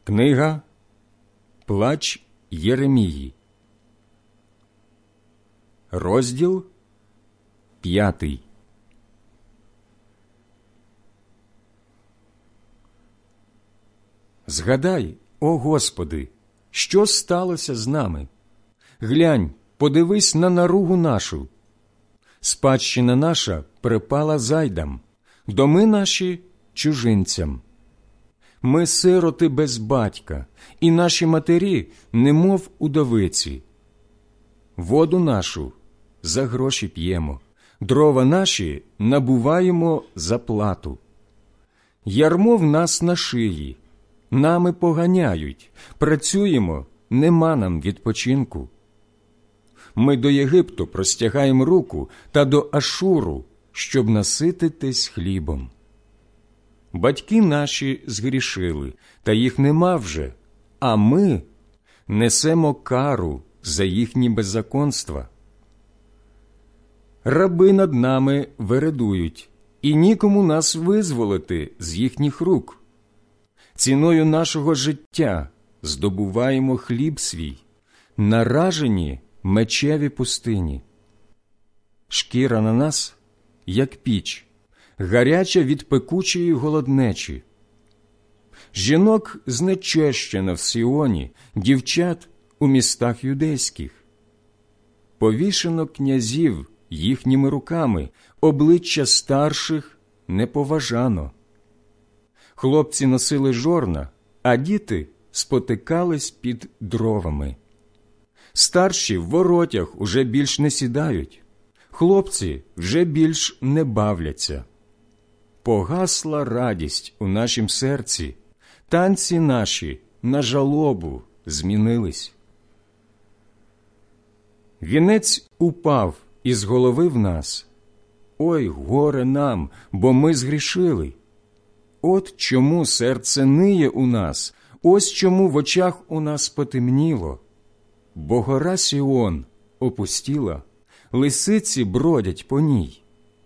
Книга «Плач Єремії», розділ 5. Згадай, о Господи, що сталося з нами? Глянь, подивись на наругу нашу. Спадщина наша припала зайдам, доми наші – чужинцям. Ми сироти без батька, і наші матері немов удовиці. Воду нашу за гроші п'ємо, дрова наші набуваємо за плату. Ярмо в нас на шиї, нами поганяють, працюємо, нема нам відпочинку. Ми до Єгипту простягаємо руку та до Ашуру, щоб насититись хлібом. Батьки наші згрішили, та їх нема вже, а ми несемо кару за їхні беззаконства. Раби над нами вередують, і нікому нас визволити з їхніх рук. Ціною нашого життя здобуваємо хліб свій, наражені мечеві пустині. Шкіра на нас, як піч, гаряча від пекучої голоднечі. Жінок знечещено в Сіоні, дівчат у містах юдейських. Повішено князів їхніми руками, обличчя старших не поважано. Хлопці носили жорна, а діти спотикались під дровами. Старші в воротях уже більш не сідають, хлопці вже більш не бавляться. Погасла радість у нашім серці, танці наші на жалобу змінились. Вінець упав із голови в нас. Ой, горе нам, бо ми згрішили. От чому серце ниє у нас, ось чому в очах у нас потемніло. Бо гора Сіон опустіла, лисиці бродять по ній.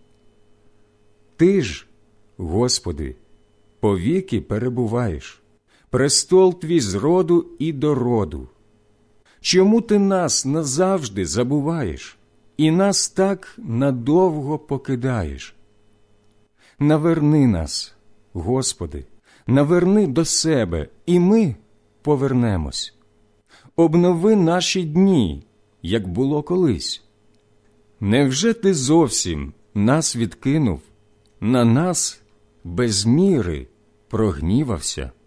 Ти ж, Господи, повіки перебуваєш, престол твій з роду і до роду. Чому ти нас назавжди забуваєш і нас так надовго покидаєш? Наверни нас, Господи, наверни до себе, і ми повернемось. Обнови наші дні, як було колись. Невже ти зовсім нас відкинув, на нас без міри прогнівався?